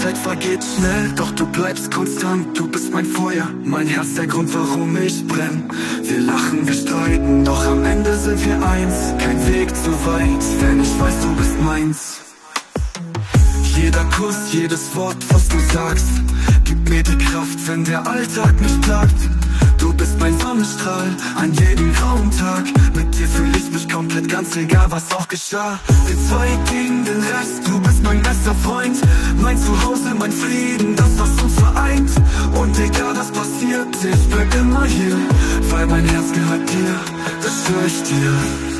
Zeit vergeht schnell, doch du bleibst konstant. Du bist mein Feuer, mein Herz, der Grund, warum ich brenn. Wir lachen, wir streiten, doch am Ende sind wir eins. Kein Weg zu weit, denn ich weiß, du bist meins. Jeder Kuss, jedes Wort, was du sagst, gibt mir die Kraft, wenn der Alltag mich plagt. Du bist mein Sonnenstrahl an jedem grauen Tag. Mit dir fühl ich mich komplett ganz, egal was auch geschah. Wir zwei gegen den Rest, du bist mein bester Freund. Mein Zuhause, mein Frieden, das was uns vereint. Und egal was passiert, ich bleib immer hier, weil mein Herz gehört dir, das schwör ich dir.